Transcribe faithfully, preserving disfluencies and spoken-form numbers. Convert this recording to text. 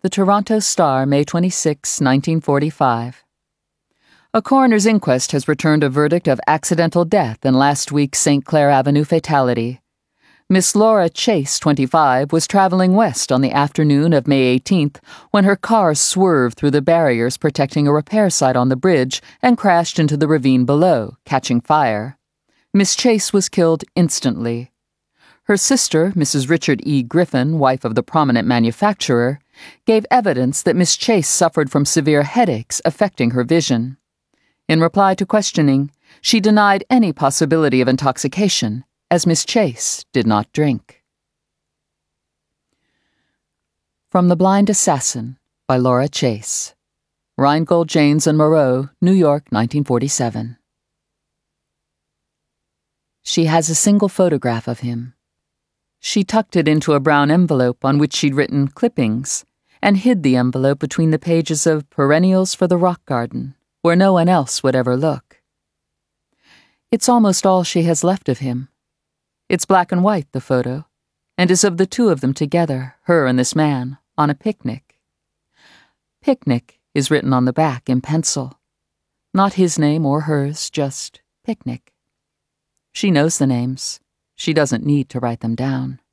The Toronto Star, May twenty-sixth, nineteen forty-five. A coroner's inquest has returned a verdict of accidental death in last week's Saint Clair Avenue fatality. Miss Laura Chase, twenty-five, was traveling west on the afternoon of May eighteenth when her car swerved through the barriers protecting a repair site on the bridge and crashed into the ravine below, catching fire. Miss Chase was killed instantly. Her sister, Missus Richard E. Griffin, wife of the prominent manufacturer, gave evidence that Miss Chase suffered from severe headaches affecting her vision. In reply to questioning, she denied any possibility of intoxication, as Miss Chase did not drink. From The Blind Assassin by Laura Chase. Reingold, Janes and Moreau, New York, nineteen forty-seven. She has a single photograph of him. She tucked it into a brown envelope on which she'd written clippings and hid the envelope between the pages of Perennials for the Rock Garden, where no one else would ever look. It's almost all she has left of him. It's black and white, the photo, and is of the two of them together, her and this man, on a picnic. Picnic is written on the back in pencil. Not his name or hers, just Picnic. She knows the names. She doesn't need to write them down.